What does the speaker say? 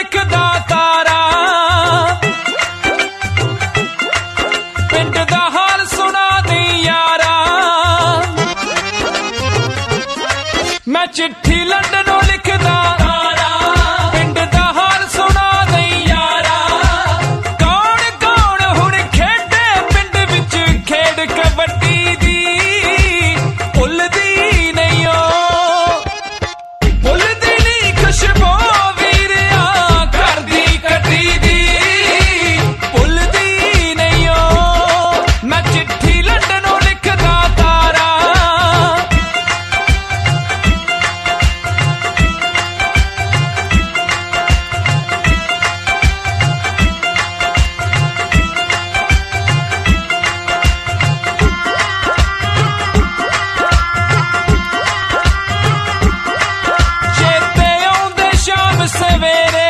लिखदा तारा पिंड दा हाल सुना दे यारा मैं चिट्ठी लंडनों लिखदा तारा पिंड दा हाल सुना दे यारा कौन कौन हुण खेडे पिंड विच खेड कबड्डी दी भुलदी नहीं ओ भुलदी नहीं खुशबू वीरिया घर दी कटी दी भुलदी नहीं ओ मैं चिट्ठी लंडनों लिखदा तारा चेते आउंदे शाम सवेरे